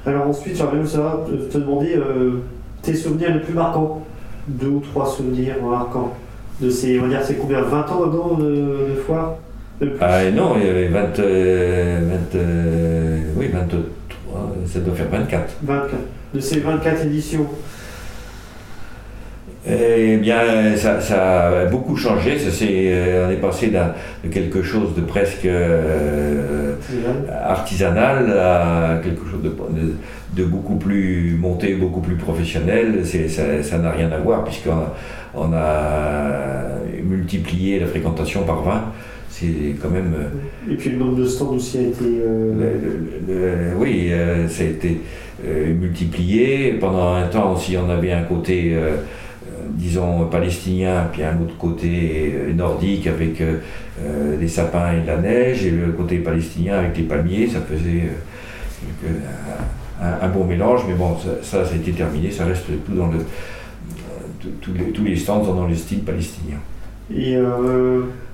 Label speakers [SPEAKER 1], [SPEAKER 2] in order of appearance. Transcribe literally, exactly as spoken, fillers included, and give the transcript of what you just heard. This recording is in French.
[SPEAKER 1] Alors ensuite, j'aimerais bien savoir, te demander euh, tes souvenirs les plus marquants. Deux ou trois souvenirs marquants. De ces, on va dire, c'est combien, vingt ans maintenant de, de foire de plus.
[SPEAKER 2] Ah non, il y avait vingt, euh, vingt, euh, oui, vingt-trois, ça doit faire vingt-quatre.
[SPEAKER 1] vingt-quatre. De ces vingt-quatre éditions.
[SPEAKER 2] Eh bien, ça, ça a beaucoup changé. Ça, c'est, euh, on est passé d'un, de quelque chose de presque euh, artisanal à quelque chose de, de, de beaucoup plus monté, beaucoup plus professionnel. C'est, ça, ça n'a rien à voir puisqu'on a, on a multiplié la fréquentation par vingt. C'est quand même.
[SPEAKER 1] Et puis le nombre de stands aussi a été. Euh...
[SPEAKER 2] Le, le, le, oui, euh, ça a été euh, multiplié. Pendant un temps aussi, on avait un côté. Euh, disons palestinien, puis un autre côté nordique avec euh, des sapins et de la neige, et le côté palestinien avec les palmiers, ça faisait euh, un, un bon mélange, mais bon, ça, ça, ça a été terminé, ça reste tout dans le... Tous les, tous les stands sont dans le style palestinien.
[SPEAKER 1] Et euh,